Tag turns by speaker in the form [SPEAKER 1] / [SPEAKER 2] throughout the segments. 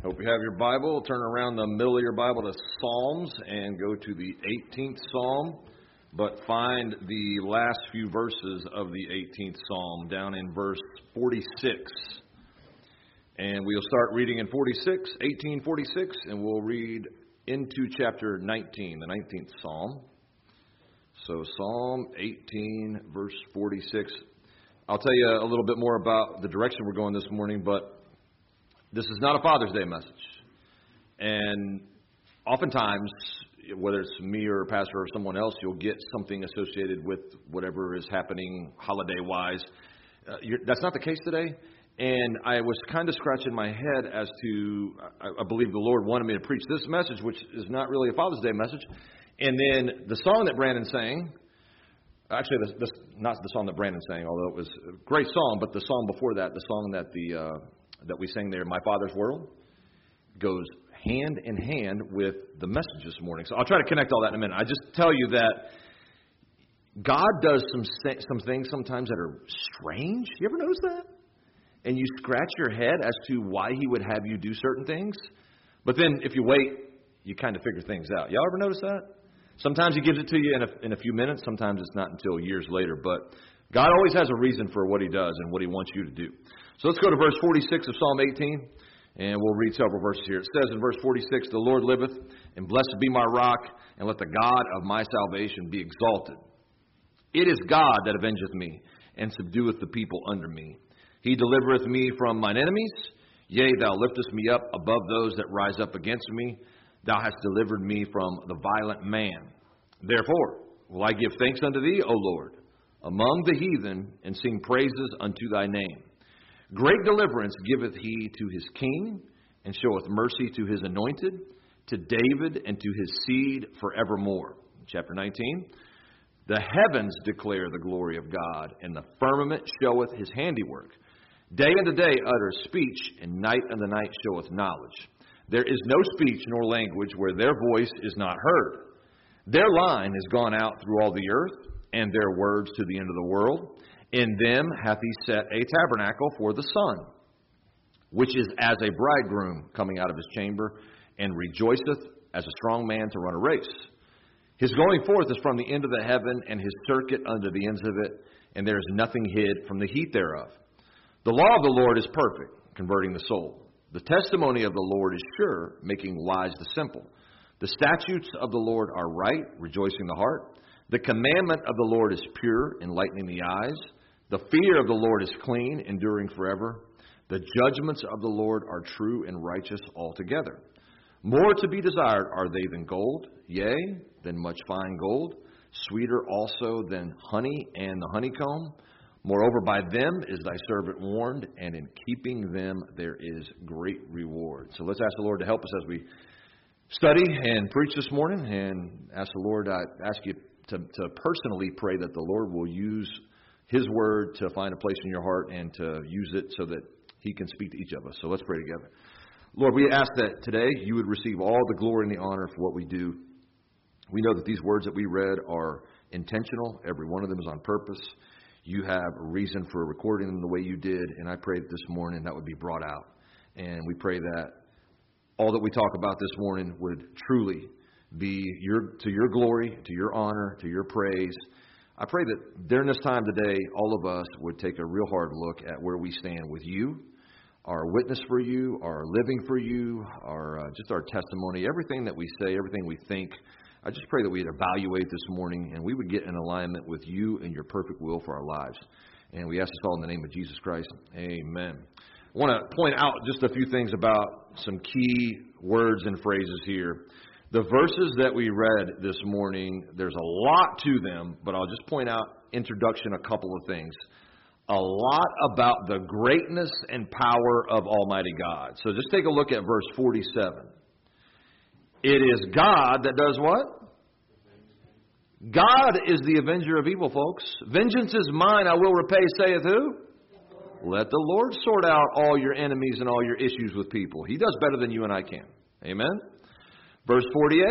[SPEAKER 1] Hope you have your Bible. Turn around the middle of your Bible to Psalms and go to the 18th Psalm, but find the last few verses of the 18th Psalm down in verse 46. And we'll start reading in 1846, and we'll read into chapter 19, the 19th Psalm. So Psalm 18, verse 46. I'll tell you a little bit more about the direction we're going this morning, but this is not a Father's Day message. And oftentimes, whether it's me or a pastor or someone else, you'll get something associated with whatever is happening holiday-wise. That's not the case today. And I was kind of scratching my head as to, I believe the Lord wanted me to preach this message, which is not really a Father's Day message. And then the song that Brandon sang, actually, this not the song that Brandon sang, although it was a great song, but the song before that, the song that that we sang there, My Father's World, goes hand in hand with the message this morning. So I'll try to connect all that in a minute. I just tell you that God does some things sometimes that are strange. You ever notice that? And you scratch your head as to why He would have you do certain things. But then if you wait, you kind of figure things out. Y'all ever notice that? Sometimes He gives it to you in a few minutes. Sometimes it's not until years later. But God always has a reason for what He does and what He wants you to do. So let's go to verse 46 of Psalm 18, and we'll read several verses here. It says in verse 46, The Lord liveth, and blessed be my rock, and let the God of my salvation be exalted. It is God that avengeth me, and subdueth the people under me. He delivereth me from mine enemies. Yea, thou liftest me up above those that rise up against me. Thou hast delivered me from the violent man. Therefore will I give thanks unto thee, O Lord, among the heathen, and sing praises unto thy name. Great deliverance giveth he to his king, and showeth mercy to his anointed, to David and to his seed forevermore. Chapter 19. The heavens declare the glory of God, and the firmament showeth his handiwork. Day unto day utters speech, and night unto night showeth knowledge. There is no speech nor language where their voice is not heard. Their line is gone out through all the earth, and their words to the end of the world. In them hath He set a tabernacle for the sun, which is as a bridegroom coming out of his chamber, and rejoiceth as a strong man to run a race. His going forth is from the end of the heaven, and his circuit under the ends of it, and there is nothing hid from the heat thereof. The law of the Lord is perfect, converting the soul. The testimony of the Lord is sure, making wise the simple. The statutes of the Lord are right, rejoicing the heart. The commandment of the Lord is pure, enlightening the eyes. The fear of the Lord is clean, enduring forever. The judgments of the Lord are true and righteous altogether. More to be desired are they than gold, yea, than much fine gold. Sweeter also than honey and the honeycomb. Moreover, by them is thy servant warned, and in keeping them there is great reward. So let's ask the Lord to help us as we study and preach this morning. And ask the Lord, I ask you to personally pray that the Lord will use His word to find a place in your heart and to use it so that He can speak to each of us. So let's pray together. Lord, we ask that today you would receive all the glory and the honor for what we do. We know that these words that we read are intentional. Every one of them is on purpose. You have a reason for recording them the way you did, and I pray that this morning that would be brought out. And we pray that all that we talk about this morning would truly be to your glory, to your honor, to your praise. I pray that during this time today, all of us would take a real hard look at where we stand with you, our witness for you, our living for you, just our testimony, everything that we say, everything we think. I just pray that we'd evaluate this morning and we would get in alignment with you and your perfect will for our lives. And we ask this all in the name of Jesus Christ. Amen. I want to point out just a few things about some key words and phrases here. The verses that we read this morning, there's a lot to them, but I'll just point out, introduction, a couple of things. A lot about the greatness and power of Almighty God. So just take a look at verse 47. It is God that does what? God is the avenger of evil, folks. Vengeance is mine, I will repay, saith who? Let the Lord sort out all your enemies and all your issues with people. He does better than you and I can. Amen? Verse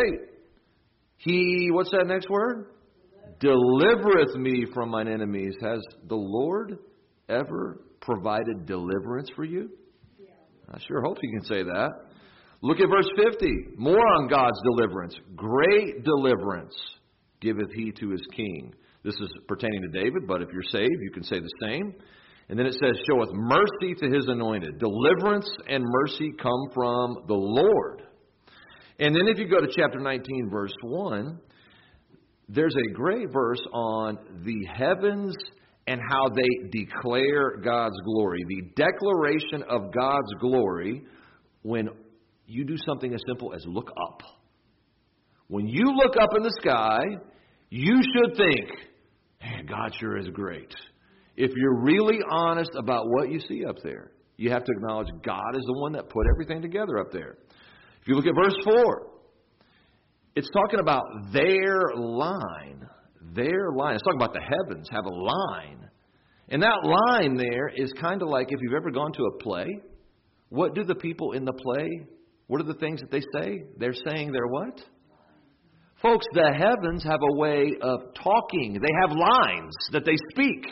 [SPEAKER 1] 48. What's that next word? Delivereth me from mine enemies. Has the Lord ever provided deliverance for you? I sure hope you can say that. Look at verse 50. More on God's deliverance. Great deliverance giveth he to his king. This is pertaining to David, but if you're saved, you can say the same. And then it says, showeth mercy to his anointed. Deliverance and mercy come from the Lord. And then if you go to chapter 19, verse 1, there's a great verse on the heavens and how they declare God's glory. The declaration of God's glory when you do something as simple as look up. When you look up in the sky, you should think, man, God sure is great. If you're really honest about what you see up there, you have to acknowledge God is the one that put everything together up there. If you look at verse 4, it's talking about their line. Their line. It's talking about the heavens have a line. And that line there is kind of like if you've ever gone to a play. What do the people in the play, what are the things that they say? They're saying they're what? Folks, the heavens have a way of talking. They have lines that they speak.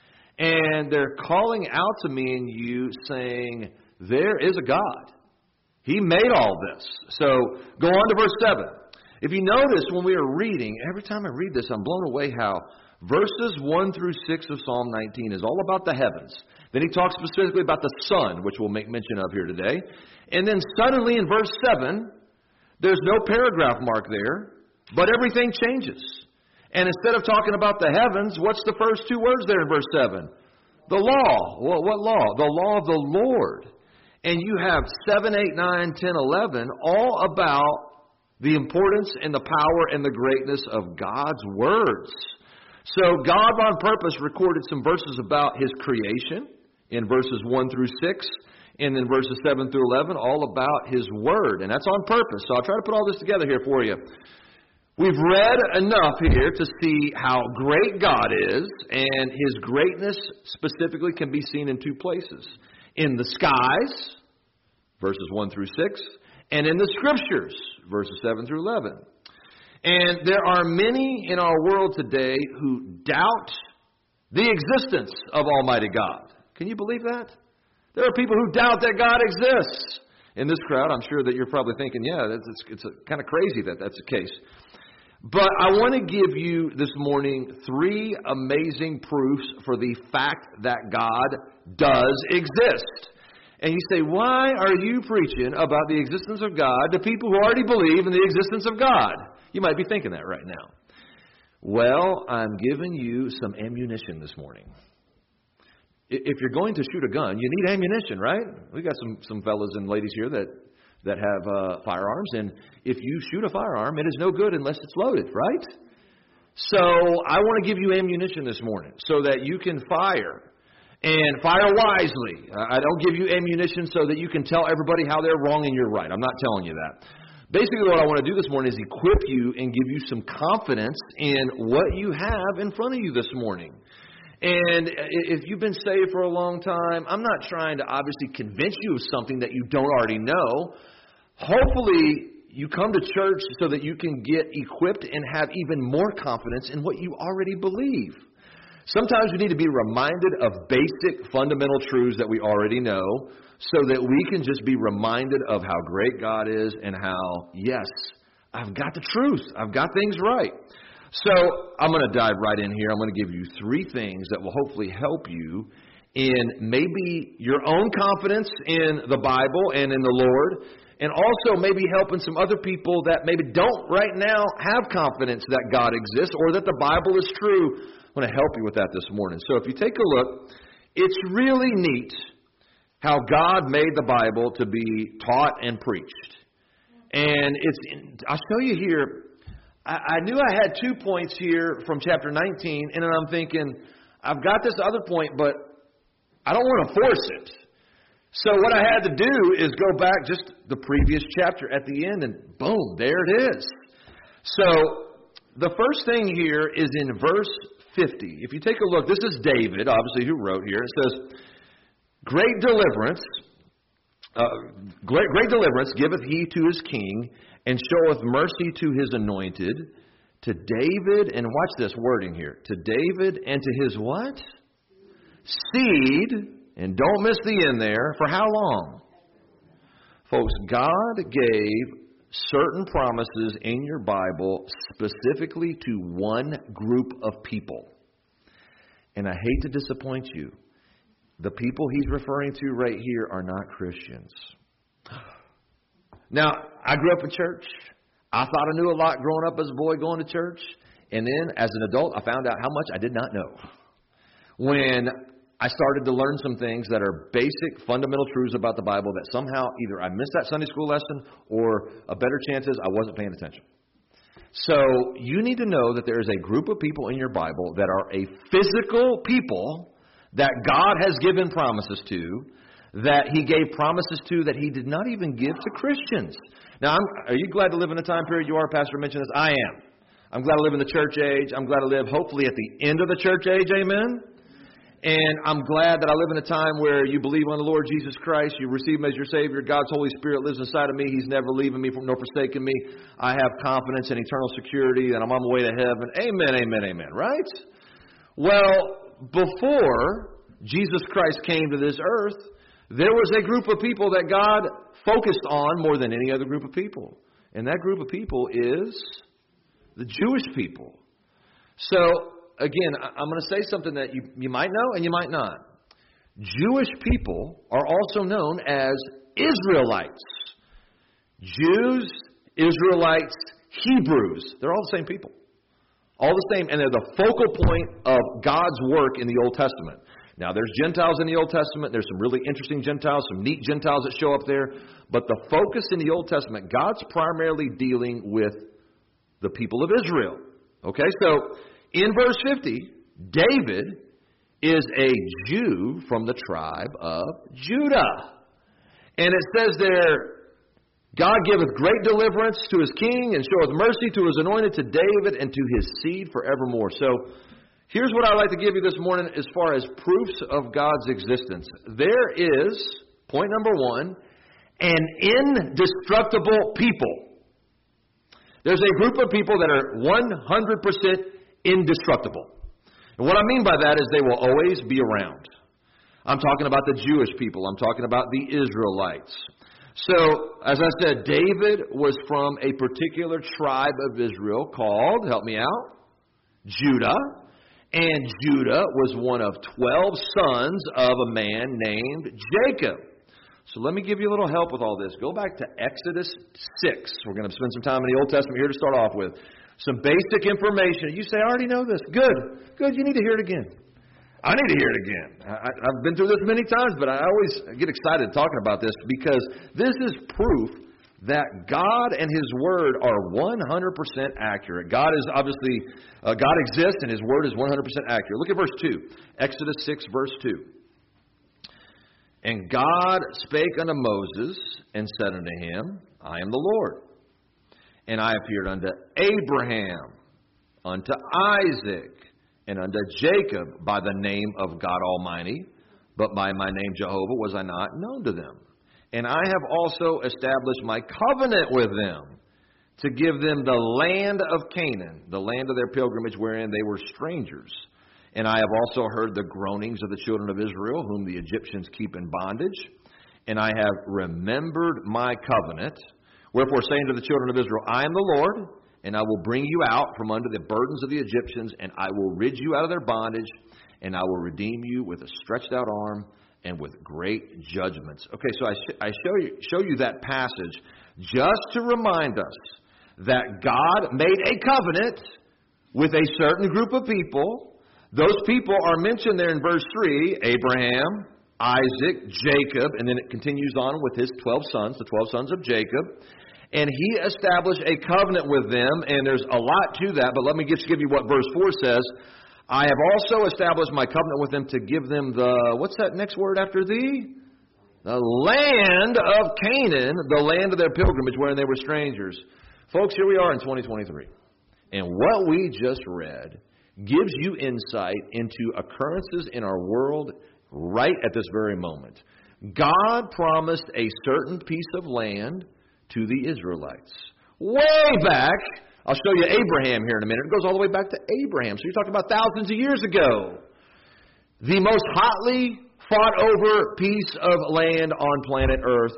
[SPEAKER 1] And they're calling out to me and you saying, there is a God. He made all this. So go on to verse 7. If you notice when we are reading, every time I read this, I'm blown away how verses 1 through 6 of Psalm 19 is all about the heavens. Then he talks specifically about the sun, which we'll make mention of here today. And then suddenly in verse 7, there's no paragraph mark there, but everything changes. And instead of talking about the heavens, what's the first two words there in verse 7? The law. Well, what law? The law of the Lord. And you have 7, 8, 9, 10, 11, all about the importance and the power and the greatness of God's words. So God on purpose recorded some verses about His creation in verses 1 through 6, and then verses 7 through 11, all about His Word. And that's on purpose. So I'll try to put all this together here for you. We've read enough here to see how great God is, and His greatness specifically can be seen in two places. In the skies, verses 1 through 6, and in the Scriptures, verses 7 through 11. And there are many in our world today who doubt the existence of Almighty God. Can you believe that? There are people who doubt that God exists. In this crowd, I'm sure that you're probably thinking, yeah, it's kind of crazy that that's the case. But I want to give you this morning 3 amazing proofs for the fact that God does exist. And you say, why are you preaching about the existence of God to people who already believe in the existence of God? You might be thinking that right now. Well, I'm giving you some ammunition this morning. If you're going to shoot a gun, you need ammunition, right? We got some fellas and ladies here that have firearms, and if you shoot a firearm, it is no good unless it's loaded, right? So I want to give you ammunition this morning so that you can fire. And fire wisely. I don't give you ammunition so that you can tell everybody how they're wrong and you're right. I'm not telling you that. Basically, what I want to do this morning is equip you and give you some confidence in what you have in front of you this morning. And if you've been saved for a long time, I'm not trying to obviously convince you of something that you don't already know. Hopefully, you come to church so that you can get equipped and have even more confidence in what you already believe. Sometimes we need to be reminded of basic fundamental truths that we already know so that we can just be reminded of how great God is and how, yes, I've got the truth. I've got things right. So I'm going to dive right in here. I'm going to give you 3 things that will hopefully help you in maybe your own confidence in the Bible and in the Lord, and also maybe helping some other people that maybe don't right now have confidence that God exists or that the Bible is true. I want to help you with that this morning. So if you take a look, it's really neat how God made the Bible to be taught and preached. And I'll show you here. I knew I had 2 points here from chapter 19, and then I'm thinking, I've got this other point, but I don't want to force it. So what I had to do is go back just the previous chapter at the end, and boom, there it is. So the first thing here is in verse 50. If you take a look, this is David, obviously, who wrote here. It says, Great deliverance giveth he to his king, and showeth mercy to his anointed, to David, and watch this wording here, to David and to his what? Seed, and don't miss the end there, for how long? Folks, God gave certain promises in your Bible specifically to one group of people. And I hate to disappoint you. The people he's referring to right here are not Christians. Now, I grew up in church. I thought I knew a lot growing up as a boy going to church. And then as an adult, I found out how much I did not know. When I started to learn some things that are basic, fundamental truths about the Bible that somehow either I missed that Sunday school lesson or a better chance is I wasn't paying attention. So you need to know that there is a group of people in your Bible that are a physical people that God has given promises to, that he gave promises to that he did not even give to Christians. Now, are you glad to live in the time period you are? Pastor mentioned this. I am. I'm glad to live in the church age. I'm glad to live hopefully at the end of the church age. Amen. And I'm glad that I live in a time where you believe on the Lord Jesus Christ, you receive Him as your Savior, God's Holy Spirit lives inside of me, He's never leaving me nor forsaken me. I have confidence in eternal security, and I'm on my way to heaven. Amen, amen, amen, right? Well, before Jesus Christ came to this earth, there was a group of people that God focused on more than any other group of people. And that group of people is the Jewish people. So, again, I'm going to say something that you might know and you might not. Jewish people are also known as Israelites. Jews, Israelites, Hebrews. They're all the same people. All the same, and they're the focal point of God's work in the Old Testament. Now, there's Gentiles in the Old Testament. There's some really interesting Gentiles, some neat Gentiles that show up there. But the focus in the Old Testament, God's primarily dealing with the people of Israel. Okay, so in verse 50, David is a Jew from the tribe of Judah. And it says there, God giveth great deliverance to his king and showeth mercy to his anointed, to David and to his seed forevermore. So here's what I'd like to give you this morning as far as proofs of God's existence. There is, point number one, an indestructible people. There's a group of people that are 100% indestructible. And what I mean by that is they will always be around. I'm talking about the Jewish people. I'm talking about the Israelites. So, as I said, David was from a particular tribe of Israel called, help me out, Judah. And Judah was one of 12 sons of a man named Jacob. So let me give you a little help with all this. Go back to Exodus 6. We're going to spend some time in the Old Testament here to start off with. Some basic information. You say, I already know this. Good. Good. You need to hear it again. I need to hear it again. I've been through this many times, but I always get excited talking about this because this is proof that God and His Word are 100% accurate. God is obviously, God exists and His Word is 100% accurate. Look at verse 2. Exodus 6, verse 2. And God spake unto Moses and said unto him, I am the Lord. And I appeared unto Abraham, unto Isaac, and unto Jacob by the name of God Almighty, but by my name Jehovah was I not known to them. And I have also established my covenant with them, to give them the land of Canaan, the land of their pilgrimage wherein they were strangers. And I have also heard the groanings of the children of Israel, whom the Egyptians keep in bondage. And I have remembered my covenant. Wherefore saying to the children of Israel, I am the Lord, and I will bring you out from under the burdens of the Egyptians, and I will rid you out of their bondage, and I will redeem you with a stretched out arm and with great judgments. Okay, so I show you that passage just to remind us that God made a covenant with a certain group of people. Those people are mentioned there in verse 3, Abraham, Isaac, Jacob, and then it continues on with his 12 sons, the 12 sons of Jacob. And he established a covenant with them, and there's a lot to that, but let me just give you what verse 4 says. I have also established my covenant with them to give them the, what's that next word after the? The land of Canaan, the land of their pilgrimage wherein they were strangers. Folks, here we are in 2023. And what we just read gives you insight into occurrences in our world right at this very moment. God promised a certain piece of land to the Israelites. Way back, I'll show you Abraham here in a minute. It goes all the way back to Abraham. So you're talking about thousands of years ago. The most hotly fought over piece of land on planet Earth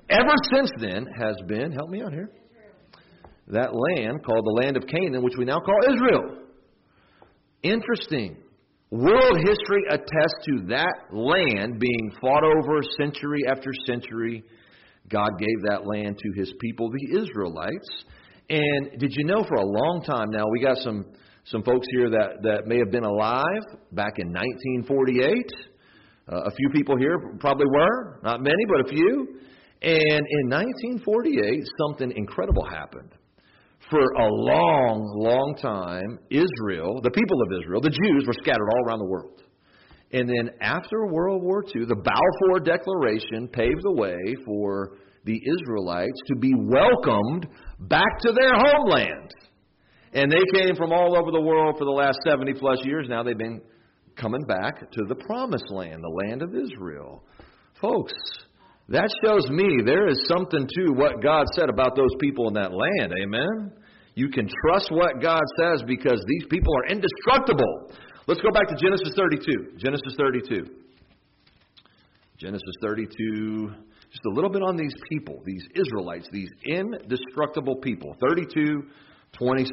[SPEAKER 1] ever since then has been, help me out here, that land called the land of Canaan, which we now call Israel. Interesting. World history attests to that land being fought over century after century. God gave that land to His people, the Israelites. And did you know for a long time now, we got some folks here that may have been alive back in 1948. A few people here probably were, not many, but a few. And in 1948, something incredible happened. For a long, long time, Israel, the people of Israel, the Jews, were scattered all around the world. And then after World War II, the Balfour Declaration paved the way for the Israelites to be welcomed back to their homeland. And they came from all over the world for the last 70 plus years. Now they've been coming back to the promised land, the land of Israel. Folks, that shows me there is something to what God said about those people in that land. Amen? You can trust what God says because these people are indestructible. Let's go back to Genesis 32. Genesis 32. Genesis 32. Just a little bit on these people, these Israelites, these indestructible people. 32:27.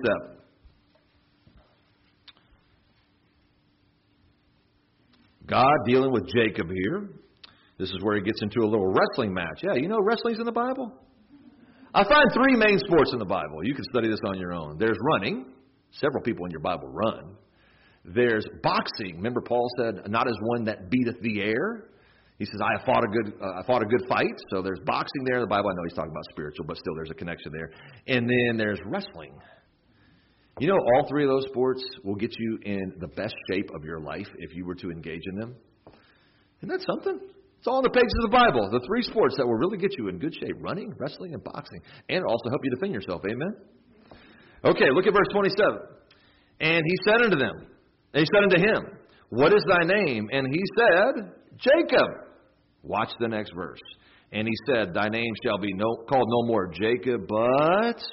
[SPEAKER 1] God dealing with Jacob here. This is where he gets into a little wrestling match. Yeah, you know wrestling's in the Bible? I find three main sports in the Bible. You can study this on your own. There's running. Several people in your Bible run. There's boxing. Remember Paul said, not as one that beateth the air. He says, I fought a good fight. So there's boxing there in the Bible. I know he's talking about spiritual, but still there's a connection there. And then there's wrestling. You know, all three of those sports will get you in the best shape of your life if you were to engage in them. Isn't that something? It's all in the pages of the Bible. The three sports that will really get you in good shape. Running, wrestling, and boxing. And also help you defend yourself. Amen? Okay, look at verse 27. And he said unto them, and he said unto him, what is thy name? And he said, Jacob. Watch the next verse. And he said, thy name shall be called no more Jacob, but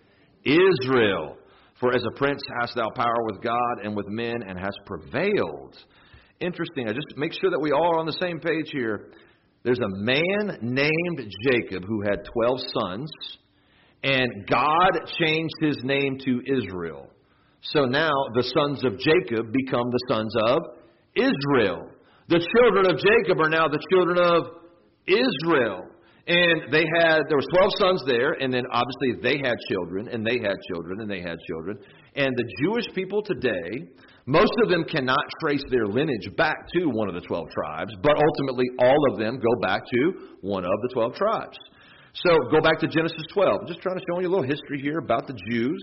[SPEAKER 1] Israel. For as a prince hast thou power with God and with men, and hast prevailed. Interesting. I just make sure that we all are on the same page here. There's a man named Jacob who had 12 sons, and God changed his name to Israel. So now the sons of Jacob become the sons of Israel. The children of Jacob are now the children of Israel. And there was 12 sons there, and then obviously they had children, and they had children, and they had children. And the Jewish people today, most of them cannot trace their lineage back to one of the 12 tribes, but ultimately all of them go back to one of the 12 tribes. So go back to Genesis 12. I'm just trying to show you a little history here about the Jews.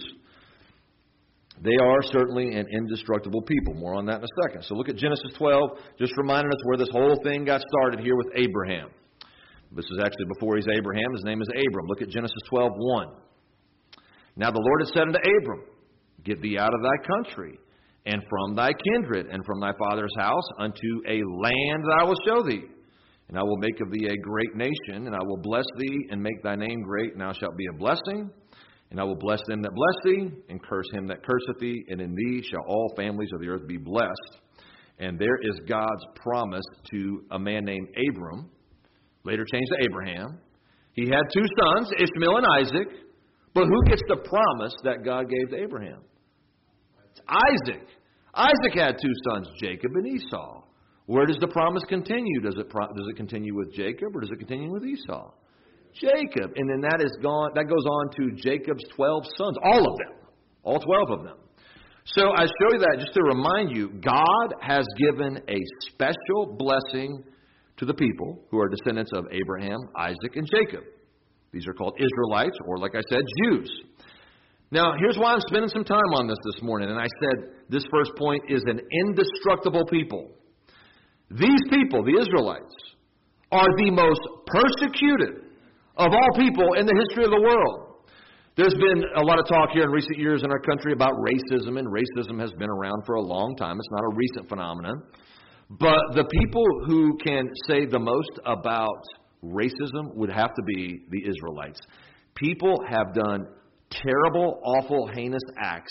[SPEAKER 1] They are certainly an indestructible people. More on that in a second. So look at Genesis 12, just reminding us where this whole thing got started here with Abraham. This is actually before he's Abraham. His name is Abram. Look at Genesis 12:1. Now the Lord had said unto Abram, get thee out of thy country, and from thy kindred, and from thy father's house, unto a land that I will show thee. And I will make of thee a great nation, and I will bless thee, and make thy name great, and thou shalt be a blessing. And I will bless them that bless thee, and curse him that curseth thee, and in thee shall all families of the earth be blessed. And there is God's promise to a man named Abram, later changed to Abraham. He had two sons, Ishmael and Isaac. But who gets the promise that God gave to Abraham? It's Isaac. Isaac had two sons, Jacob and Esau. Where does the promise continue? Does it continue with Jacob, or does it continue with Esau? Jacob. And then that goes on to Jacob's 12 sons, all of them, all 12 of them. So I show you that just to remind you, God has given a special blessing to the people who are descendants of Abraham, Isaac, and Jacob. These are called Israelites, or like I said, Jews. Now, here's why I'm spending some time on this morning. And I said this first point is an indestructible people. These people, the Israelites, are the most persecuted of all people in the history of the world. There's been a lot of talk here in recent years in our country about racism, and racism has been around for a long time. It's not a recent phenomenon. But the people who can say the most about racism would have to be the Israelites. People have done terrible, awful, heinous acts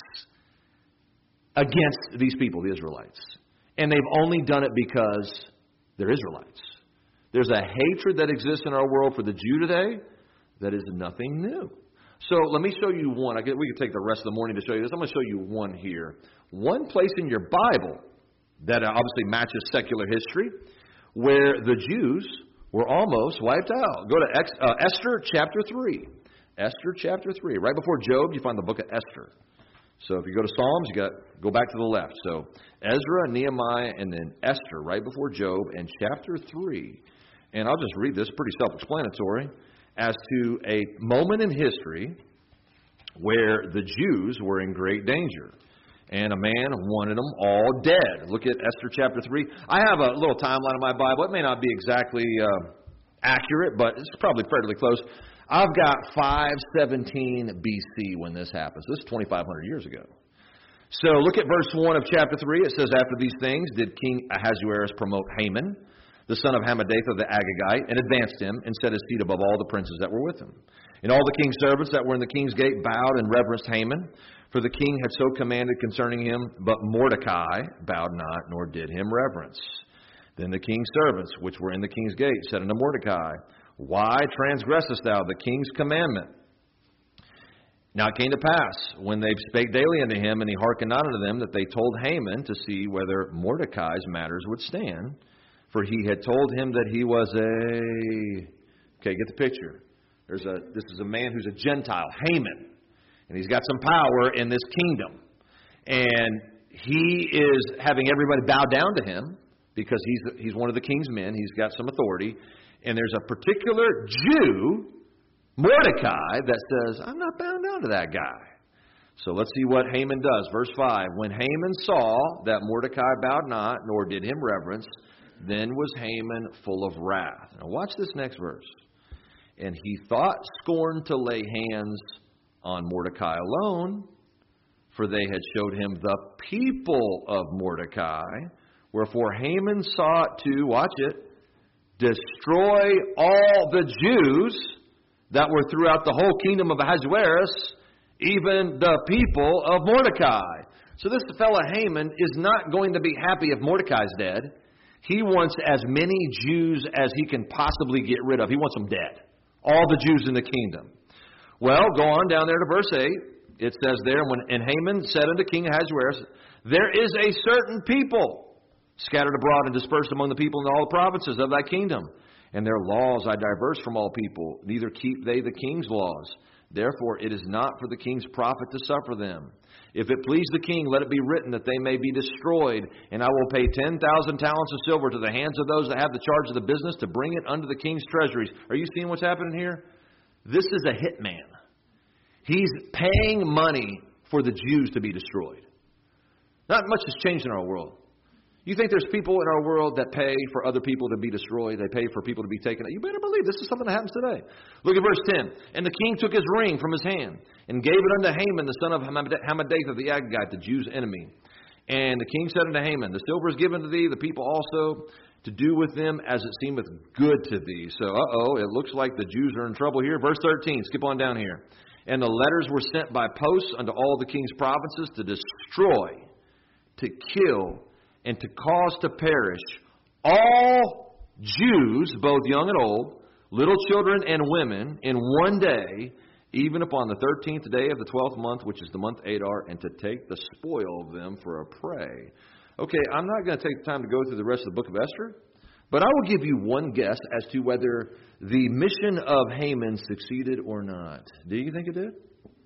[SPEAKER 1] against these people, the Israelites. And they've only done it because they're Israelites. There's a hatred that exists in our world for the Jew today that is nothing new. So let me show you one. We could take the rest of the morning to show you this. I'm going to show you one here. One place in your Bible that obviously matches secular history where the Jews were almost wiped out. Go to Esther chapter 3. Esther chapter 3. Right before Job, you find the book of Esther. So if you go to Psalms, you got go back to the left. So Ezra, Nehemiah, and then Esther right before Job and chapter 3. And I'll just read this, pretty self-explanatory, as to a moment in history where the Jews were in great danger. And a man wanted them all dead. Look at Esther chapter 3. I have a little timeline in my Bible. It may not be exactly accurate, but it's probably fairly close. I've got 517 BC when this happens. This is 2,500 years ago. So look at verse 1 of chapter 3. It says, After these things did King Ahasuerus promote Haman, the son of Hammedatha the Agagite, and advanced him, and set his seat above all the princes that were with him. And all the king's servants that were in the king's gate bowed and reverenced Haman, for the king had so commanded concerning him. But Mordecai bowed not, nor did him reverence. Then the king's servants, which were in the king's gate, said unto Mordecai, Why transgressest thou the king's commandment? Now it came to pass, when they spake daily unto him, and he hearkened not unto them, that they told Haman to see whether Mordecai's matters would stand. For he had told him that he was okay, get the picture. This is a man who's a Gentile, Haman. And he's got some power in this kingdom. And he is having everybody bow down to him because he's one of the king's men. He's got some authority. And there's a particular Jew, Mordecai, that says, I'm not bound down to that guy. So let's see what Haman does. Verse 5, When Haman saw that Mordecai bowed not, nor did him reverence, then was Haman full of wrath. Now watch this next verse. And he thought scorn to lay hands on Mordecai alone, for they had showed him the people of Mordecai. Wherefore Haman sought to, watch it, destroy all the Jews that were throughout the whole kingdom of Ahasuerus, even the people of Mordecai. So this fellow Haman is not going to be happy if Mordecai's dead. He wants as many Jews as he can possibly get rid of. He wants them dead. All the Jews in the kingdom. Well, go on down there to verse 8. It says there, And Haman said unto King Ahasuerus, There is a certain people scattered abroad and dispersed among the people in all the provinces of thy kingdom. And their laws I diverse from all people, neither keep they the king's laws. Therefore it is not for the king's profit to suffer them. If it please the king, let it be written that they may be destroyed, and I will pay 10,000 talents of silver to the hands of those that have the charge of the business to bring it unto the king's treasuries. Are you seeing what's happening here? This is a hitman. He's paying money for the Jews to be destroyed. Not much has changed in our world. You think there's people in our world that pay for other people to be destroyed? They pay for people to be taken out. You better believe this is something that happens today. Look at verse 10. And the king took his ring from his hand and gave it unto Haman, the son of Hammedatha the Agagite, the Jews' enemy. And the king said unto Haman, The silver is given to thee, the people also, to do with them as it seemeth good to thee. So, it looks like the Jews are in trouble here. Verse 13, skip on down here. And the letters were sent by posts unto all the king's provinces to destroy, to kill, and to cause to perish all Jews, both young and old, little children and women, in one day, even upon the 13th day of the 12th month, which is the month Adar, and to take the spoil of them for a prey. Okay, I'm not going to take the time to go through the rest of the book of Esther, but I will give you one guess as to whether the mission of Haman succeeded or not. Do you think it did?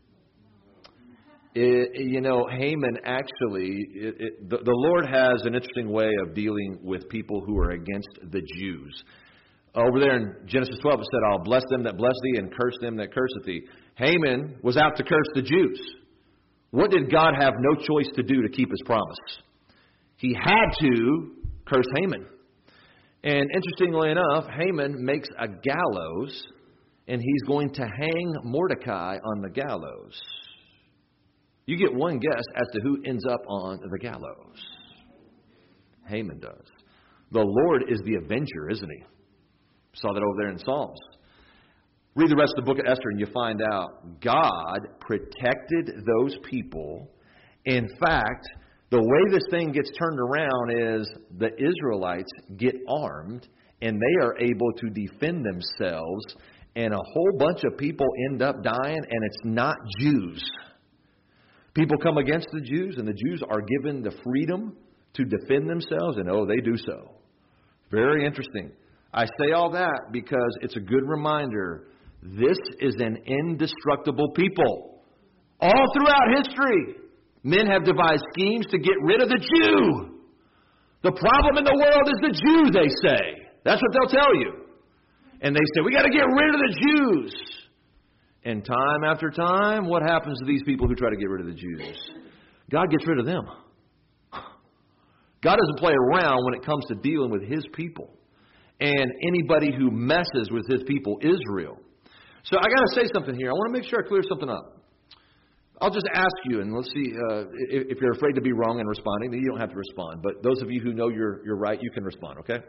[SPEAKER 1] Haman actually, the Lord has an interesting way of dealing with people who are against the Jews. Over there in Genesis 12, it said, I'll bless them that bless thee and curse them that curseth thee. Haman was out to curse the Jews. What did God have no choice to do to keep his promise? He had to curse Haman. And interestingly enough, Haman makes a gallows, and he's going to hang Mordecai on the gallows. You get one guess as to who ends up on the gallows. Haman does. The Lord is the avenger, isn't he? Saw that over there in Psalms. Read the rest of the book of Esther and you find out God protected those people. In fact, the way this thing gets turned around is the Israelites get armed
[SPEAKER 2] and they are able to defend themselves, and a whole bunch of people end up dying, and it's not Jews. People come against the Jews, and the Jews are given the freedom to defend themselves, and they do so. Very interesting. I say all that because it's a good reminder. This is an indestructible people. All throughout history, men have devised schemes to get rid of the Jew. The problem in the world is the Jew, they say. That's what they'll tell you. And they say, we got to get rid of the Jews. And time after time, what happens to these people who try to get rid of the Jews? God gets rid of them. God doesn't play around when it comes to dealing with His people and anybody who messes with His people, Israel. So I got to say something here. I want to make sure I clear something up. I'll just ask you, and let's see if you're afraid to be wrong in responding, then you don't have to respond. But those of you who know you're right, you can respond, okay?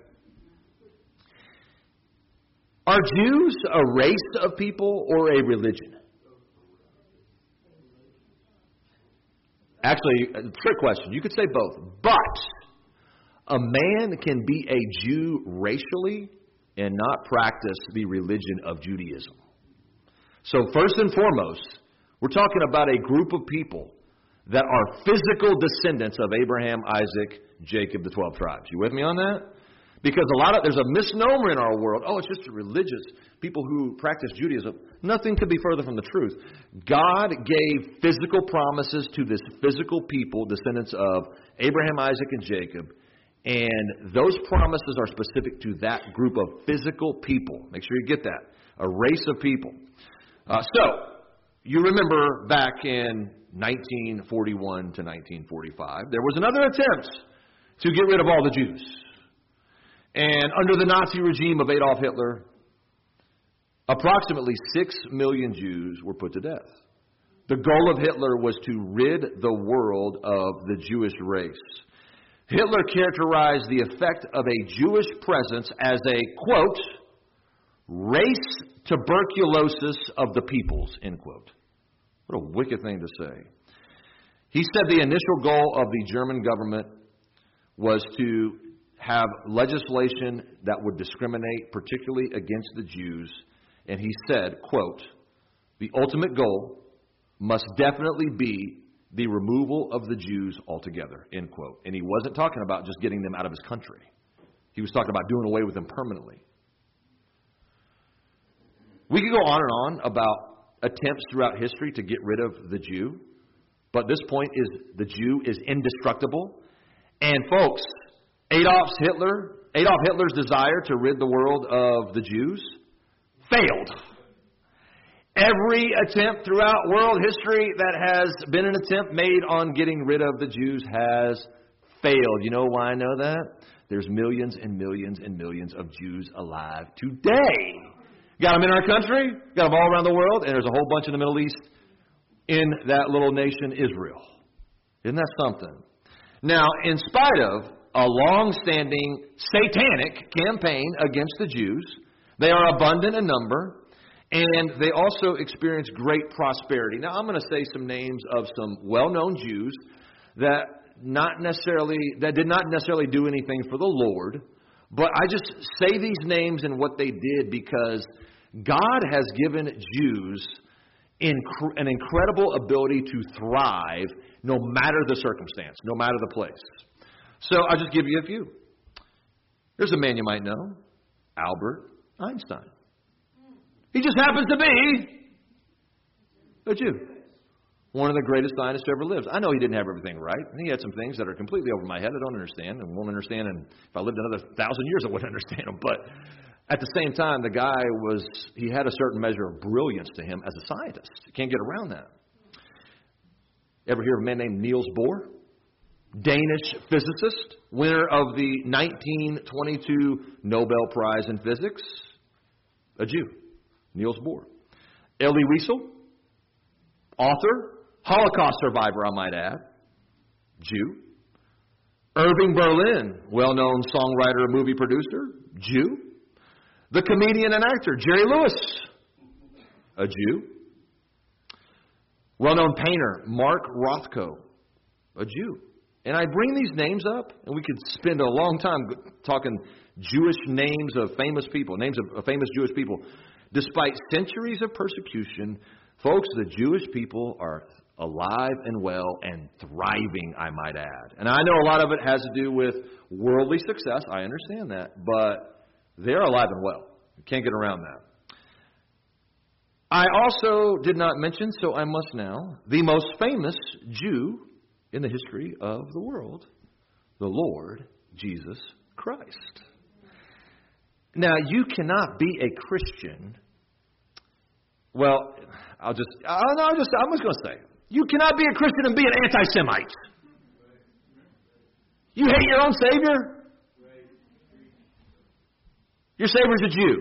[SPEAKER 2] Are Jews a race of people or a religion? Actually, a trick question. You could say both. But a man can be a Jew racially and not practice the religion of Judaism. So first and foremost, we're talking about a group of people that are physical descendants of Abraham, Isaac, Jacob, the 12 tribes. You with me on that? Because there's a misnomer in our world. Oh, it's just religious people who practice Judaism. Nothing could be further from the truth. God gave physical promises to this physical people, descendants of Abraham, Isaac, and Jacob. And those promises are specific to that group of physical people. Make sure you get that. A race of people. So, you remember back in 1941 to 1945, there was another attempt to get rid of all the Jews. And under the Nazi regime of Adolf Hitler, approximately 6 million Jews were put to death. The goal of Hitler was to rid the world of the Jewish race. Hitler characterized the effect of a Jewish presence as a, quote, race tuberculosis of the peoples, end quote. What a wicked thing to say. He said the initial goal of the German government was to have legislation that would discriminate particularly against the Jews. And he said, quote, the ultimate goal must definitely be the removal of the Jews altogether, end quote. And he wasn't talking about just getting them out of his country. He was talking about doing away with them permanently. We could go on and on about attempts throughout history to get rid of the Jew. But this point is the Jew is indestructible. And folks, Adolf Hitler's desire to rid the world of the Jews failed. Every attempt throughout world history that has been an attempt made on getting rid of the Jews has failed. You know why I know that? There's millions and millions and millions of Jews alive today. Got them in our country, got them all around the world, and there's a whole bunch in the Middle East in that little nation, Israel. Isn't that something? Now, in spite of a long-standing satanic campaign against the Jews, they are abundant in number, and they also experience great prosperity. Now, I'm going to say some names of some well-known Jews that did not necessarily do anything for the Lord, but I just say these names and what they did because God has given Jews an incredible ability to thrive no matter the circumstance, no matter the place. So I'll just give you a few. There's a man you might know, Albert Einstein. He just happens to be a Jew. One of the greatest scientists who ever lived. I know he didn't have everything right. He had some things that are completely over my head I don't understand and won't understand. And if I lived another 1,000 years, I wouldn't understand them. But at the same time, the guy he had a certain measure of brilliance to him as a scientist. You can't get around that. Ever hear of a man named Niels Bohr? Danish physicist, winner of the 1922 Nobel Prize in Physics. A Jew. Niels Bohr. Elie Wiesel, author, Holocaust survivor, I might add. Jew. Irving Berlin, well-known songwriter and movie producer. Jew. The comedian and actor, Jerry Lewis. A Jew. Well-known painter, Mark Rothko. A Jew. And I bring these names up, and we could spend a long time talking Jewish names of famous people, names of famous Jewish people. Despite centuries of persecution, folks, the Jewish people are alive and well and thriving, I might add. And I know a lot of it has to do with worldly success. I understand that. But they're alive and well. You can't get around that. I also did not mention, so I must now, the most famous Jew in the history of the world, the Lord Jesus Christ. Now, you cannot be a Christian. Well, I'm just going to say, you cannot be a Christian and be an anti-Semite. You hate your own Savior? Your Savior's a Jew.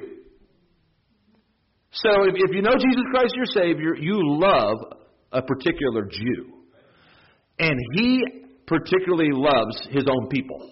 [SPEAKER 2] So if you know Jesus Christ your Savior, you love a particular Jew. And He particularly loves His own people.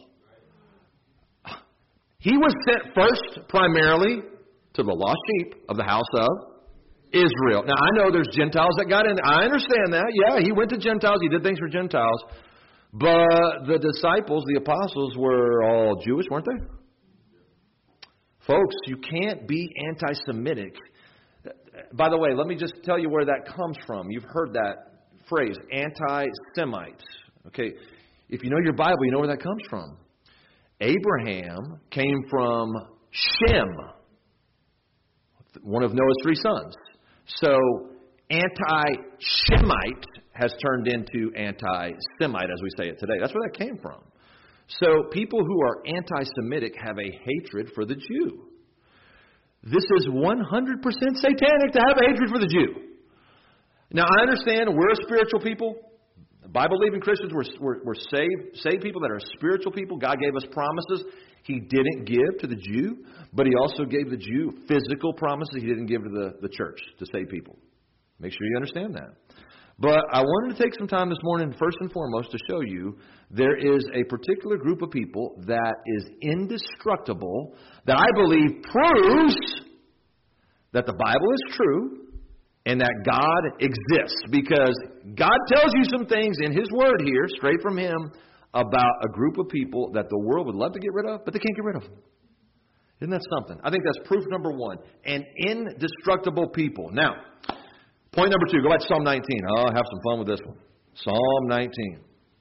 [SPEAKER 2] He was sent first primarily to the lost sheep of the house of Israel. Now, I know there's Gentiles that got in. I understand that. Yeah, He went to Gentiles. He did things for Gentiles. But the disciples, the apostles, were all Jewish, weren't they? Folks, you can't be anti-Semitic. By the way, let me just tell you where that comes from. You've heard that phrase, anti-Semite. Okay, if you know your Bible, you know where that comes from. Abraham came from Shem, one of Noah's 3 sons. So anti-Shemite has turned into anti-Semite, as we say it today. That's where that came from. So people who are anti-Semitic have a hatred for the Jew. This is 100% satanic to have a hatred for the Jew. Now, I understand we're a spiritual people. Bible-believing Christians, we're saved people that are spiritual people. God gave us promises He didn't give to the Jew, but He also gave the Jew physical promises He didn't give to the church to save people. Make sure you understand that. But I wanted to take some time this morning, first and foremost, to show you there is a particular group of people that is indestructible, that I believe proves that the Bible is true and that God exists. Because God tells you some things in His Word here, straight from Him, about a group of people that the world would love to get rid of, but they can't get rid of them. Isn't that something? I think that's proof number 1. An indestructible people. Now, point number 2, go back to Psalm 19. I'll have some fun with this one. Psalm 19.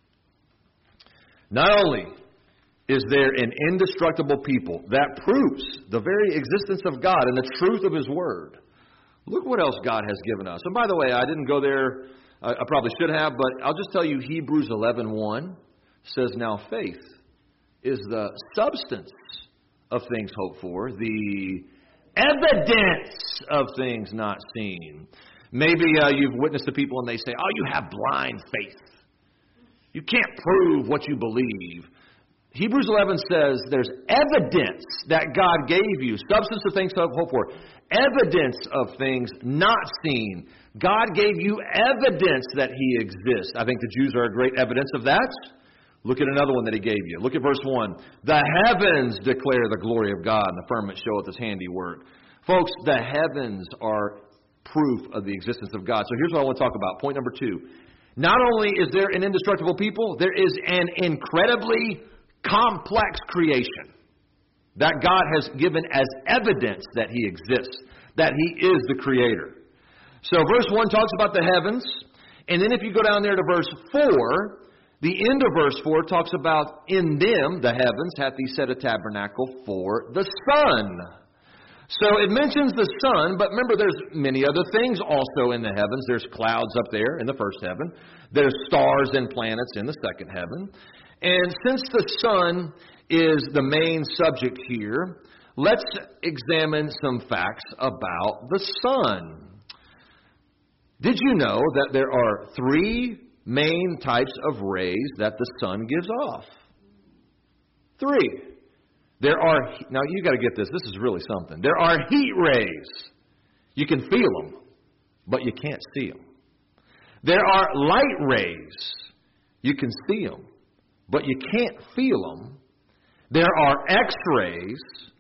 [SPEAKER 2] Not only is there an indestructible people, that proves the very existence of God and the truth of His Word. Look what else God has given us. And by the way, I didn't go there. I probably should have, but I'll just tell you Hebrews 11:1 says, now faith is the substance of things hoped for, the evidence of things not seen. Maybe you've witnessed to people and they say, oh, you have blind faith. You can't prove what you believe. Hebrews 11 says there's evidence that God gave you, substance of things to hope for, evidence of things not seen. God gave you evidence that He exists. I think the Jews are a great evidence of that. Look at another one that He gave you. Look at verse 1. The heavens declare the glory of God, and the firmament showeth His handiwork. Folks, the heavens are proof of the existence of God. So here's what I want to talk about. Point number 2. Not only is there an indestructible people, there is an incredibly complex creation that God has given as evidence that He exists, that He is the Creator. So verse 1 talks about the heavens, and then if you go down there to verse 4, the end of verse 4 talks about in them, the heavens, hath He set a tabernacle for the sun. So it mentions the sun, but remember there's many other things also in the heavens. There's clouds up there in the first heaven. There's stars and planets in the second heaven. And since the sun is the main subject here, let's examine some facts about the sun. Did you know that there are 3 main types of rays that the sun gives off? 3. There are, now you got to get this. This is really something. There are heat rays. You can feel them, but you can't see them. There are light rays. You can see them, but you can't feel them. There are X-rays.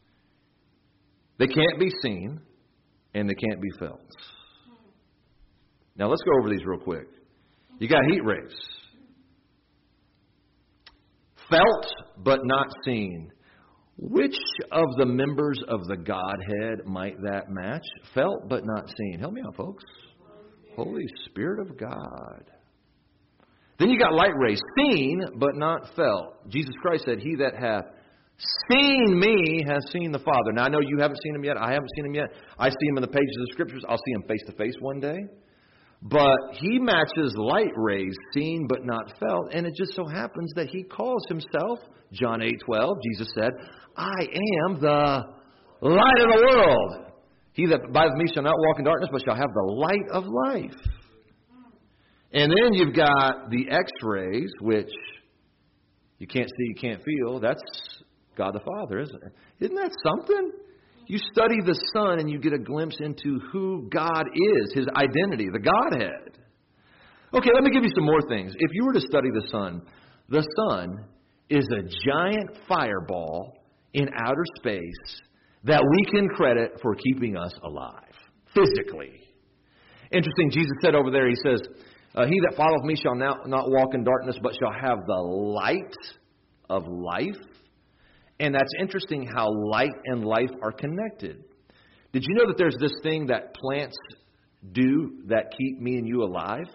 [SPEAKER 2] They can't be seen, and they can't be felt. Now let's go over these real quick. You got heat rays. Felt, but not seen. Which of the members of the Godhead might that match? Felt but not seen. Help me out, folks. Holy Spirit of God. Then you got light rays, seen but not felt. Jesus Christ said, "He that hath seen me has seen the Father." Now, I know you haven't seen him yet. I haven't seen him yet. I see him in the pages of the Scriptures. I'll see him face to face one day. But he matches light rays, seen but not felt. And it just so happens that he calls himself, John 8:12, Jesus said, "I am the light of the world. He that abideth me shall not walk in darkness, but shall have the light of life." And then you've got the X-rays, which you can't see, you can't feel. That's God the Father, isn't it? Isn't that something? You study the Son and you get a glimpse into who God is, His identity, the Godhead. Okay, let me give you some more things. If you were to study the Son is a giant fireball in outer space that we can credit for keeping us alive, physically. Interesting, Jesus said over there, He says, "He that followeth me shall not walk in darkness, but shall have the light of life." And that's interesting how light and life are connected. Did you know that there's this thing that plants do that keep me and you alive?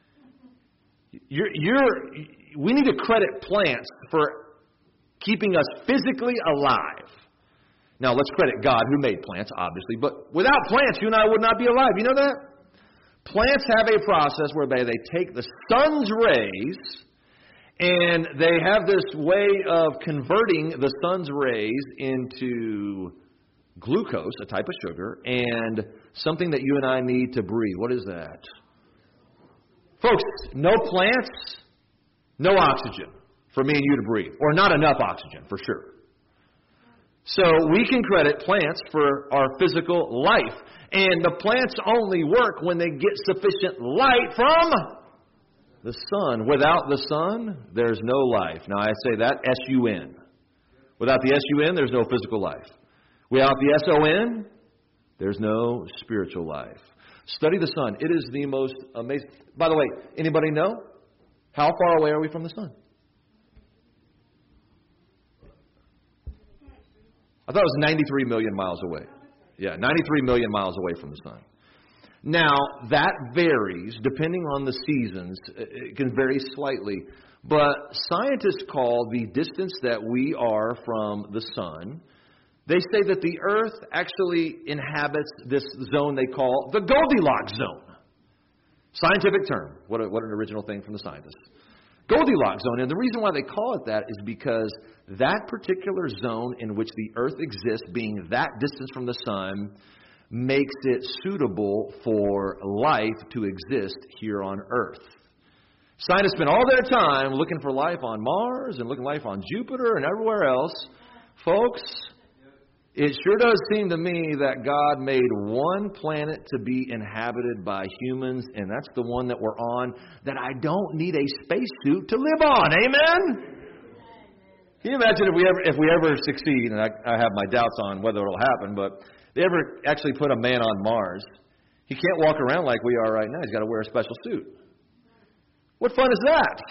[SPEAKER 2] We need to credit plants for keeping us physically alive. Now, let's credit God who made plants, obviously. But without plants, you and I would not be alive. You know that? Plants have a process whereby they take the sun's rays and they have this way of converting the sun's rays into glucose, a type of sugar, and something that you and I need to breathe. What is that? Folks, no plants, no oxygen for me and you to breathe. Or not enough oxygen, for sure. So we can credit plants for our physical life. And the plants only work when they get sufficient light from the sun. Without the sun, there's no life. Now, I say that, S-U-N. Without the S-U-N, there's no physical life. Without the S-O-N, there's no spiritual life. Study the sun. It is the most amazing. By the way, anybody know? How far away are we from the sun? I thought it was 93 million miles away. Yeah, 93 million miles away from the sun. Now, that varies depending on the seasons. It can vary slightly. But scientists call the distance that we are from the sun, they say that the earth actually inhabits this zone they call the Goldilocks zone. Scientific term. What an original thing from the scientists. Goldilocks zone. And the reason why they call it that is because that particular zone in which the earth exists, being that distance from the sun, makes it suitable for life to exist here on earth. Scientists spend all their time looking for life on Mars and looking for life on Jupiter and everywhere else. Folks, it sure does seem to me that God made one planet to be inhabited by humans, and that's the one that we're on, that I don't need a spacesuit to live on. Amen? Can you imagine if we ever succeed, and I have my doubts on whether it'll happen, but they ever actually put a man on Mars, he can't walk around like we are right now. He's got to wear a special suit. What fun is that?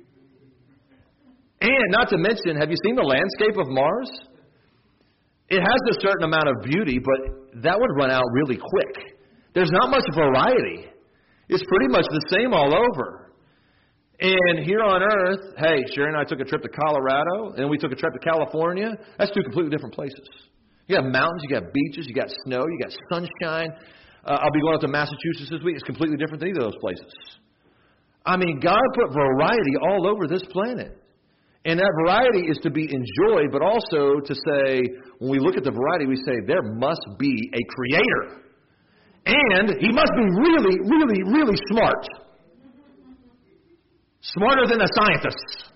[SPEAKER 2] And not to mention, have you seen the landscape of Mars? It has a certain amount of beauty, but that would run out really quick. There's not much variety. It's pretty much the same all over. And here on Earth, hey, Sharon and I took a trip to Colorado, and we took a trip to California. That's two completely different places. You got mountains, you got beaches, you got snow, you got sunshine. I'll be going up to Massachusetts this week. It's completely different than either of those places. I mean, God put variety all over this planet. And that variety is to be enjoyed, but also to say, when we look at the variety, we say, there must be a creator. And he must be really, really, really smart. Smarter than the scientists.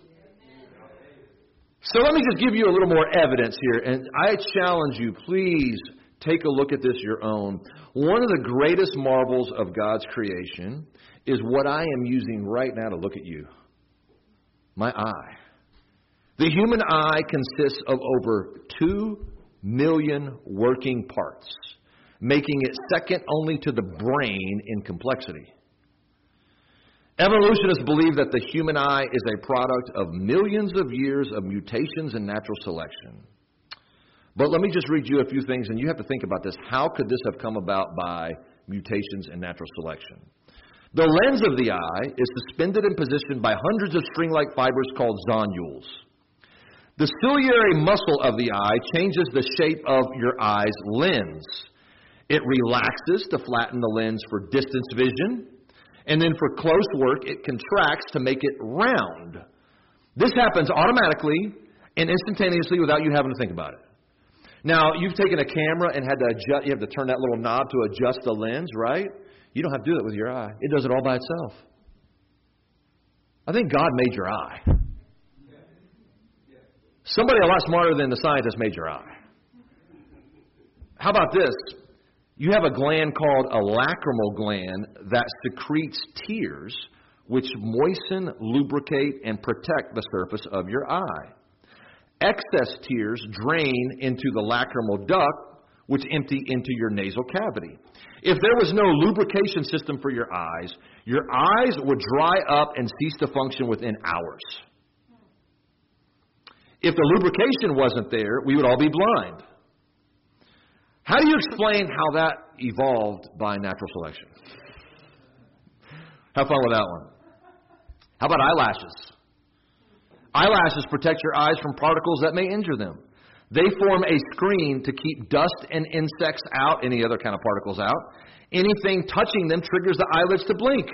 [SPEAKER 2] So let me just give you a little more evidence here. And I challenge you, please take a look at this your own. One of the greatest marvels of God's creation is what I am using right now to look at you. My eye. The human eye consists of over 2 million working parts, making it second only to the brain in complexity. Evolutionists believe that the human eye is a product of millions of years of mutations and natural selection. But let me just read you a few things, and you have to think about this. How could this have come about by mutations and natural selection? The lens of the eye is suspended and positioned by hundreds of string-like fibers called zonules. The ciliary muscle of the eye changes the shape of your eye's lens. It relaxes to flatten the lens for distance vision, and then for close work, it contracts to make it round. This happens automatically and instantaneously without you having to think about it. Now, you've taken a camera and had to adjust, you have to turn that little knob to adjust the lens, right? You don't have to do it with your eye. It does it all by itself. I think God made your eye. Somebody a lot smarter than the scientist made your eye. How about this? You have a gland called a lacrimal gland that secretes tears which moisten, lubricate, and protect the surface of your eye. Excess tears drain into the lacrimal duct, which empty into your nasal cavity. If there was no lubrication system for your eyes would dry up and cease to function within hours. If the lubrication wasn't there, we would all be blind. How do you explain how that evolved by natural selection? Have fun with that one. How about eyelashes? Eyelashes protect your eyes from particles that may injure them. They form a screen to keep dust and insects out, any other kind of particles out. Anything touching them triggers the eyelids to blink.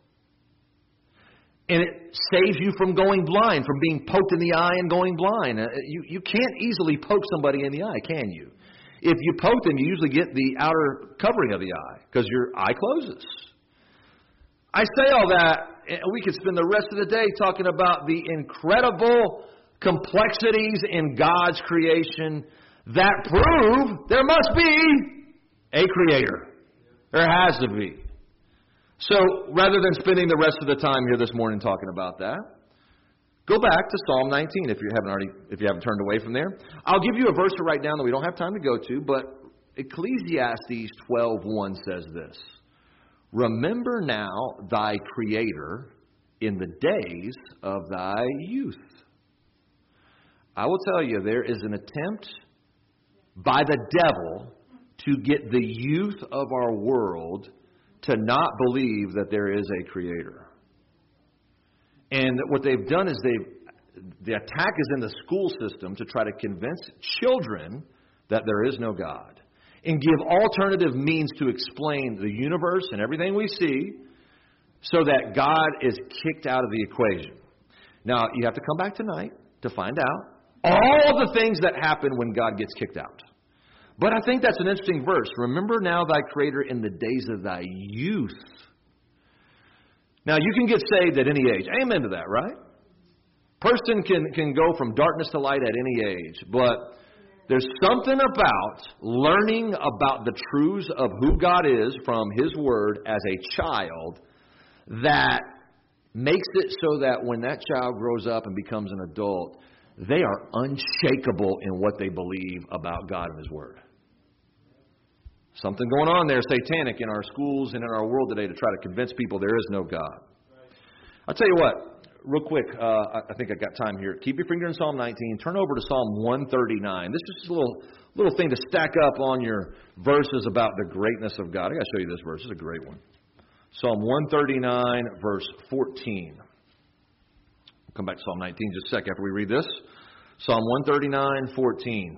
[SPEAKER 2] And it saves you from going blind, from being poked in the eye and going blind. You can't easily poke somebody in the eye, can you? If you poke them, you usually get the outer covering of the eye because your eye closes. I say all that, and we could spend the rest of the day talking about the incredible complexities in God's creation that prove there must be a creator. There has to be. So rather than spending the rest of the time here this morning talking about that, go back to Psalm 19 if you haven't turned away from there. I'll give you a verse to write down that we don't have time to go to, but Ecclesiastes 12:1 says this: "Remember now thy Creator in the days of thy youth." I will tell you, there is an attempt by the devil to get the youth of our world to not believe that there is a creator. And what they've done is the attack is in the school system to try to convince children that there is no God and give alternative means to explain the universe and everything we see so that God is kicked out of the equation. Now, you have to come back tonight to find out all the things that happen when God gets kicked out. But I think that's an interesting verse. Remember now thy Creator in the days of thy youth. Now, you can get saved at any age. Amen to that, right? Person can go from darkness to light at any age. But there's something about learning about the truths of who God is from His Word as a child that makes it so that when that child grows up and becomes an adult, they are unshakable in what they believe about God and His Word. Something going on there satanic in our schools and in our world today to try to convince people there is no God. I'll tell you what, real quick, I think I got time here. Keep your finger in Psalm 19. Turn over to Psalm 139. This is just a little thing to stack up on your verses about the greatness of God. I got to show you this verse. This is a great one. Psalm 139, verse 14. We'll come back to Psalm 19 in just a sec after we read this. Psalm 139, 14.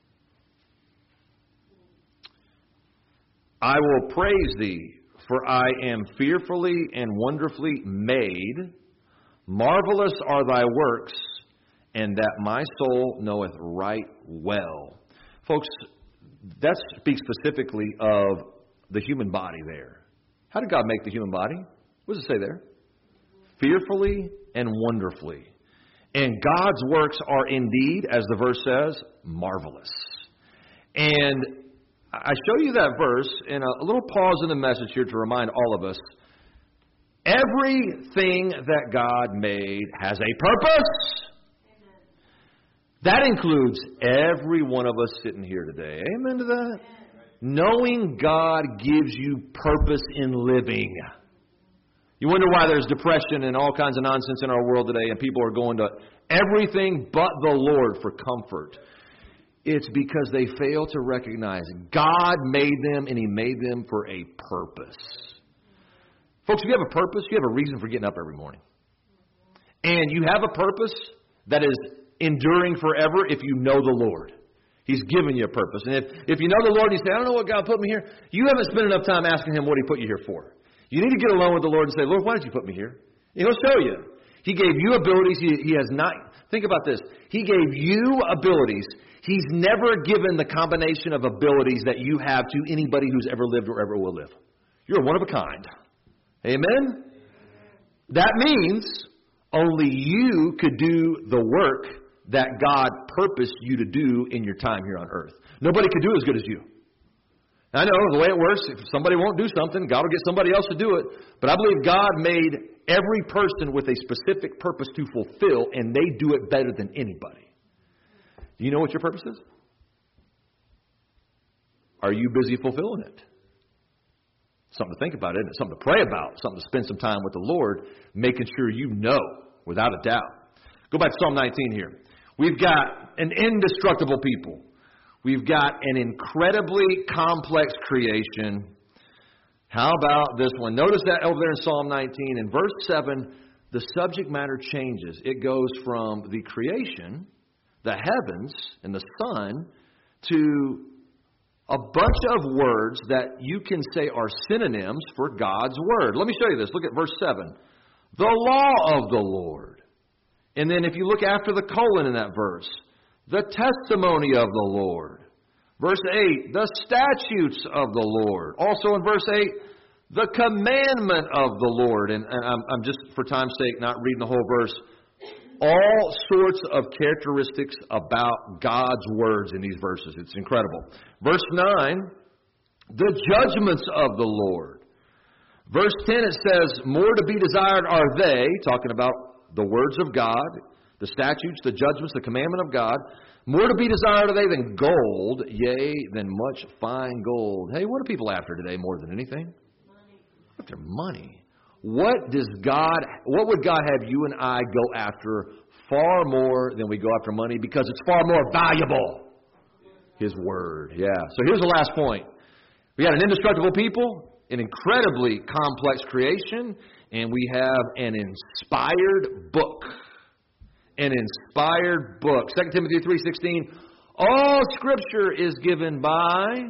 [SPEAKER 2] I will praise thee, for I am fearfully and wonderfully made. Marvelous are thy works, and that my soul knoweth right well. Folks, that speaks specifically of the human body there. How did God make the human body? What does it say there? Fearfully and wonderfully. And God's works are indeed, as the verse says, marvelous. And I show you that verse in a little pause in the message here to remind all of us, everything that God made has a purpose. Amen. That includes every one of us sitting here today. Amen to that? Amen. Knowing God gives you purpose in living. You wonder why there's depression and all kinds of nonsense in our world today and people are going to everything but the Lord for comfort. It's because they fail to recognize God made them and He made them for a purpose. Folks, if you have a purpose, you have a reason for getting up every morning. And you have a purpose that is enduring forever if you know the Lord. He's given you a purpose. And if you know the Lord and you say, I don't know what God put me here, you haven't spent enough time asking Him what He put you here for. You need to get alone with the Lord and say, Lord, why did you put me here? And He'll show you. He gave you abilities. He has not. Think about this. He gave you abilities. He's never given the combination of abilities that you have to anybody who's ever lived or ever will live. You're one of a kind. Amen? That means only you could do the work that God purposed you to do in your time here on earth. Nobody could do it as good as you. I know the way it works, if somebody won't do something, God will get somebody else to do it. But I believe God made every person with a specific purpose to fulfill, and they do it better than anybody. Do you know what your purpose is? Are you busy fulfilling it? Something to think about, isn't it? Something to pray about, something to spend some time with the Lord, making sure you know, without a doubt. Go back to Psalm 19 here. We've got an indestructible people. We've got an incredibly complex creation. How about this one? Notice that over there in Psalm 19. In verse 7, the subject matter changes. It goes from the creation, the heavens, and the sun, to a bunch of words that you can say are synonyms for God's Word. Let me show you this. Look at verse 7. The law of the Lord. And then if you look after the colon in that verse, the testimony of the Lord. Verse 8, the statutes of the Lord. Also in verse 8, the commandment of the Lord. And I'm just, for time's sake, not reading the whole verse. All sorts of characteristics about God's words in these verses. It's incredible. Verse 9, the judgments of the Lord. Verse 10, it says, more to be desired are they, talking about the words of God, the statutes, the judgments, the commandment of God. More to be desired are they than gold, yea, than much fine gold. Hey, what are people after today more than anything? Money. After money. What would God have you and I go after far more than we go after money? Because it's far more valuable. His Word. Yeah. So here's the last point. We got an indestructible people, an incredibly complex creation, and we have an inspired book. An inspired book. 2 Timothy 3:16. All Scripture is given by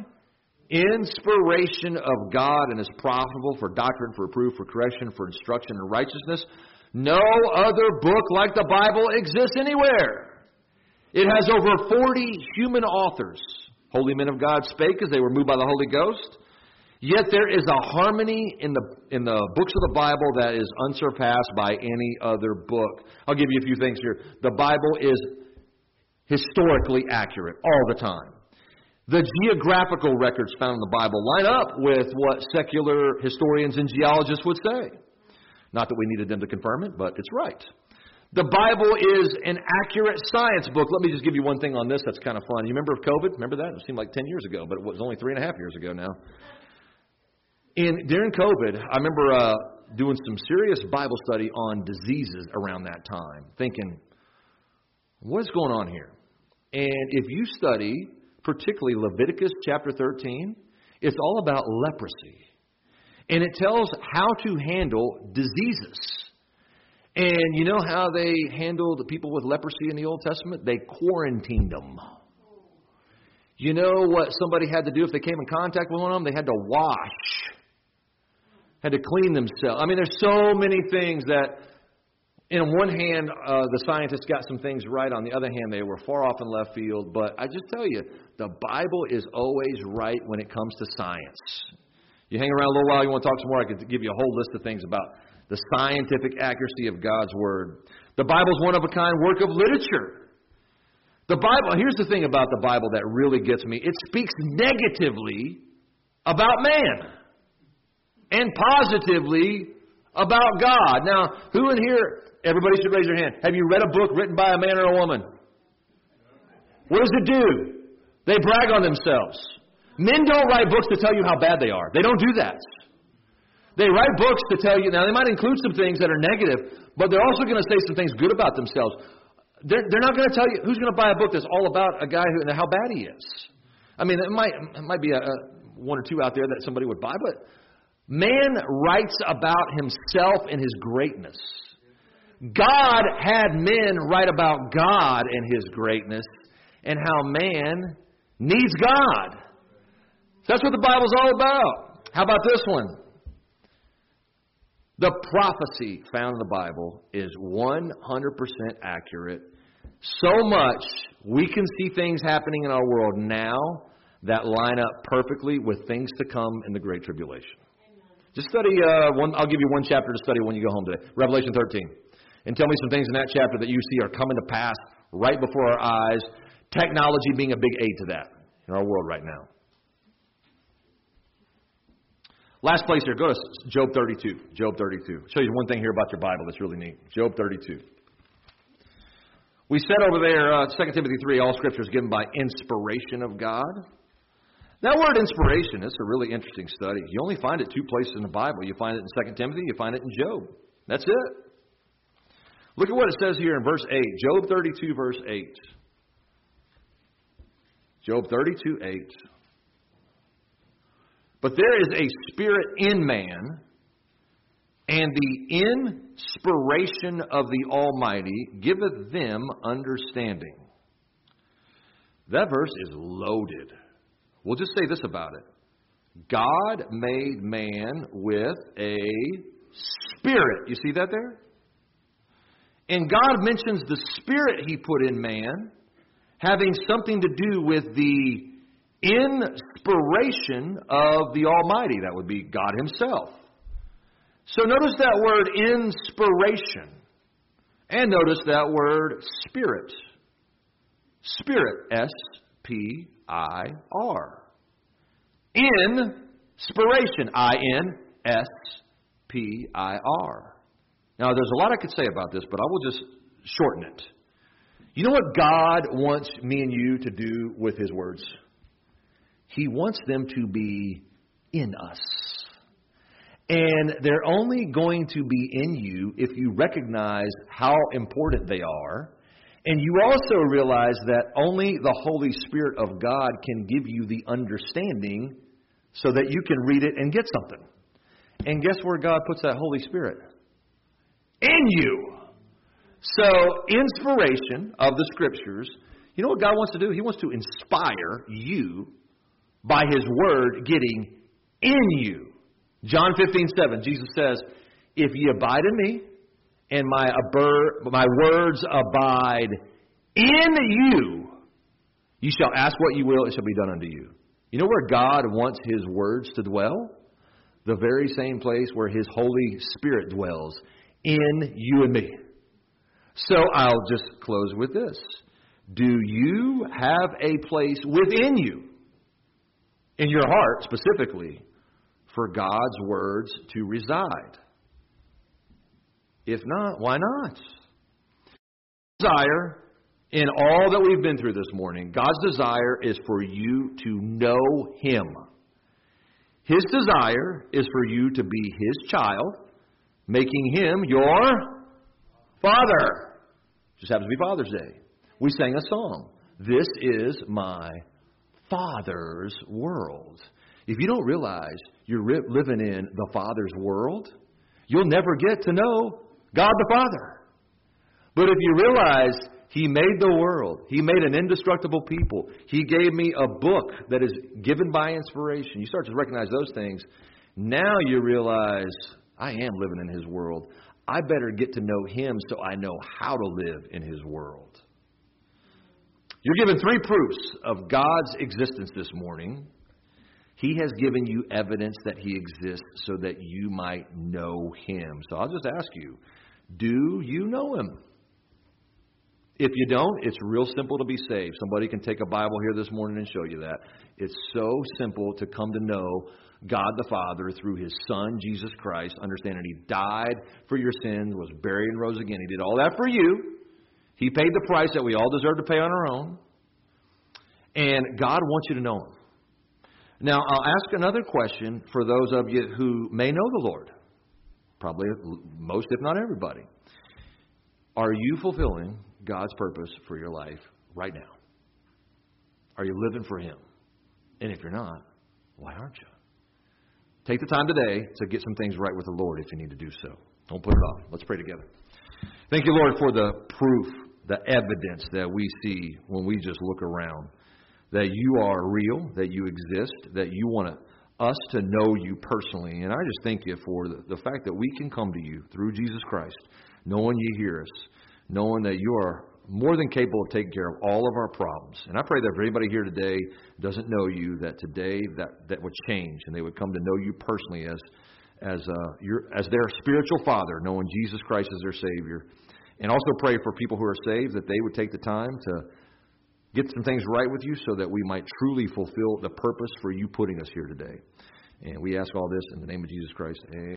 [SPEAKER 2] inspiration of God and is profitable for doctrine, for reproof, for correction, for instruction in righteousness. No other book like the Bible exists anywhere. It has over 40 human authors. Holy men of God spake as they were moved by the Holy Ghost. Yet there is a harmony in the books of the Bible that is unsurpassed by any other book. I'll give you a few things here. The Bible is historically accurate all the time. The geographical records found in the Bible line up with what secular historians and geologists would say. Not that we needed them to confirm it, but it's right. The Bible is an accurate science book. Let me just give you one thing on this that's kind of fun. You remember COVID? Remember that? It seemed like 10 years ago, but it was only 3.5 years ago now. During COVID, I remember doing some serious Bible study on diseases around that time, thinking, what's going on here? And if you study, particularly Leviticus chapter 13, it's all about leprosy. And it tells how to handle diseases. And you know how they handled the people with leprosy in the Old Testament? They quarantined them. You know what somebody had to do if they came in contact with one of them? They had to wash. Had to clean themselves. I mean, there's so many things that, in one hand, the scientists got some things right. On the other hand, they were far off in left field. But I just tell you, the Bible is always right when it comes to science. You hang around a little while, you want to talk some more, I could give you a whole list of things about the scientific accuracy of God's Word. The Bible's one-of-a-kind work of literature. The Bible, here's the thing about the Bible that really gets me. It speaks negatively about man and positively about God. Now, who in here, everybody should raise their hand. Have you read a book written by a man or a woman? What does it do? They brag on themselves. Men don't write books to tell you how bad they are. They don't do that. They write books to tell you, now they might include some things that are negative, but they're also going to say some things good about themselves. They're not going to tell you who's going to buy a book that's all about a guy and how bad he is. I mean, it might be one or two out there that somebody would buy, but man writes about himself and his greatness. God had men write about God and his greatness and how man needs God. That's what the Bible's all about. How about this one? The prophecy found in the Bible is 100% accurate. So much we can see things happening in our world now that line up perfectly with things to come in the Great Tribulation. Just study I'll give you one chapter to study when you go home today. Revelation 13. And tell me some things in that chapter that you see are coming to pass right before our eyes. Technology being a big aid to that in our world right now. Last place here, go to Job 32. Job 32. I'll show you one thing here about your Bible that's really neat. Job 32. We said over there, 2 Timothy 3, all Scripture is given by inspiration of God. That word inspiration is a really interesting study. You only find it two places in the Bible. You find it in 2 Timothy, you find it in Job. That's it. Look at what it says here in verse 8. Job 32, verse 8. Job 32, 8. But there is a spirit in man, and the inspiration of the Almighty giveth them understanding. That verse is loaded. We'll just say this about it. God made man with a spirit. You see that there? And God mentions the spirit he put in man having something to do with the inspiration of the Almighty. That would be God himself. So notice that word inspiration. And notice that word spirit. Spirit. S-P-I-R. Inspiration. I-N-S-P-I-R. Now there's a lot I could say about this, but I will just shorten it. You know what God wants me and you to do with his words? He wants them to be in us. And they're only going to be in you if you recognize how important they are. And you also realize that only the Holy Spirit of God can give you the understanding so that you can read it and get something. And guess where God puts that Holy Spirit? In you. So, inspiration of the Scriptures, you know what God wants to do? He wants to inspire you by his word getting in you. John 15:7, Jesus says, if ye abide in me, and my words abide in you, you shall ask what you will, it shall be done unto you. You know where God wants his words to dwell? The very same place where his Holy Spirit dwells, in you and me. So I'll just close with this. Do you have a place within you, in your heart specifically, for God's words to reside? If not, why not? Desire in all that we've been through this morning, God's desire is for you to know him. His desire is for you to be his child, making him your Father. Just happens to be Father's Day. We sang a song. This is my Father's world. If you don't realize you're living in the Father's world, you'll never get to know God the Father. But if you realize he made the world, he made an indestructible people, he gave me a book that is given by inspiration, you start to recognize those things. Now you realize, I am living in his world. I better get to know him so I know how to live in his world. You're given 3 proofs of God's existence this morning. He has given you evidence that he exists so that you might know him. So I'll just ask you, do you know him? If you don't, it's real simple to be saved. Somebody can take a Bible here this morning and show you that. It's so simple to come to know God the Father through his Son, Jesus Christ, understanding he died for your sins, was buried and rose again. He did all that for you. He paid the price that we all deserve to pay on our own. And God wants you to know him. Now, I'll ask another question for those of you who may know the Lord. Probably most, if not everybody. Are you fulfilling God's purpose for your life right now? Are you living for Him? And if you're not, why aren't you? Take the time today to get some things right with the Lord if you need to do so. Don't put it off. Let's pray together. Thank you, Lord, for the proof, the evidence that we see when we just look around, that you are real, that you exist, that you want us to know you personally. And I just thank you for the fact that we can come to you through Jesus Christ, knowing you hear us, knowing that you are more than capable of taking care of all of our problems. And I pray that if anybody here today doesn't know you, that today that would change and they would come to know you personally as their spiritual father, knowing Jesus Christ as their Savior. And also pray for people who are saved that they would take the time to get some things right with you so that we might truly fulfill the purpose for you putting us here today. And we ask all this in the name of Jesus Christ. Amen.